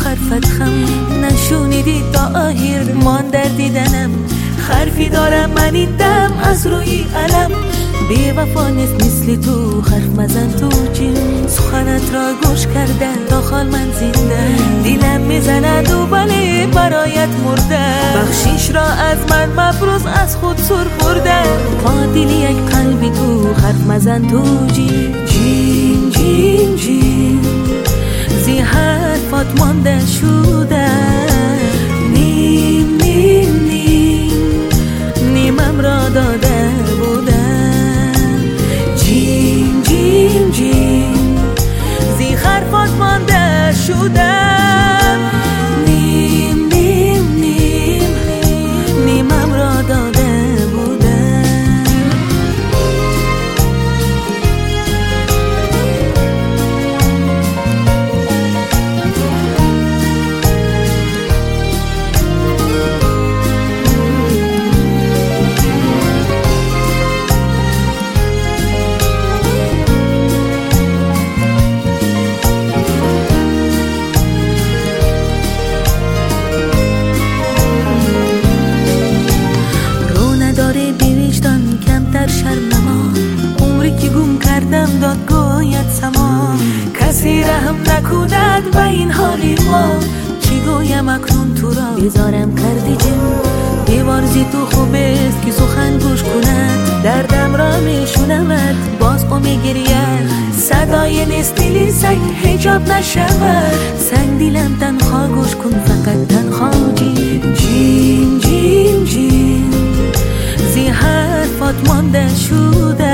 حرفت خم نشونیدی تا آخر مان در دیدنم. حرفی دارم من این دم از روی علم، بی وفا نیست مثل تو حرف مزن تو جیم. سخنت را گوش کرده تا خال من زنده، دیلم میزند و ولی برایت مرده. بخشیش را از من مفروض از خود سر برده، تا دیلی یک قلبی تو حرف مزن تو جیم. جیم جیم جیم زی حرفات مانده شده، نیم نیم نیم نیمم را داده بودم. جیم جیم جیم زی حرفات مانده شدم، نیم نیم نیم نیمم را داده بودم. عمری که گم کردم دادگاهیت سما، کسی رحم نکند به این حالی ما. چی گویم اکنون تو را بیزارم کردی جم، بیوارزی تو خوب است که سخن گوش کند. دردم را میشونمت باز او میگرید، صدای نیست دلی سنگ حجاب نشود. سنگ دیلم تنها گوش کن فقط تنها. جیم جیم جیم جیم زی حرفات مانده شده،